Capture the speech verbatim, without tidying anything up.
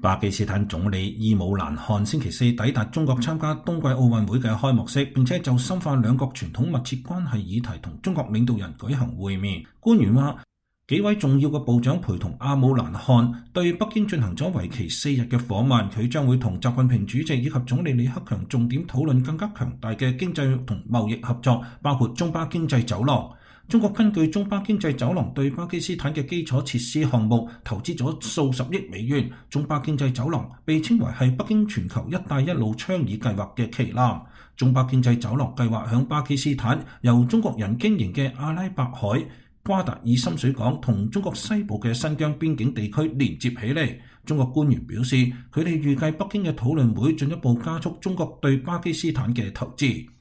巴基斯坦總理伊姆蘭汗星期四抵達中國參加冬季奧運會嘅開幕式，並且就深化兩國傳統密切關係議題同中國領導人舉行會面。官員話，幾位重要嘅部長陪同阿姆蘭汗對北京進行咗為期四日嘅訪問，佢將會同習近平主席以及總理李克強重點討論更加強大嘅經濟同貿易合作，包括中巴經濟走廊。中國根據中巴經濟走廊對巴基斯坦嘅基礎設施項目投資咗數十億美元。中巴經濟走廊被稱為係北京全球一帶一路倡議計劃嘅旗艦。中巴經濟走廊計劃響巴基斯坦由中國人經營嘅阿拉伯海瓜達爾深水港同中國西部嘅新疆邊境地區連接起嚟。中國官員表示，佢哋預計北京嘅討論會進一步加速中國對巴基斯坦嘅投資。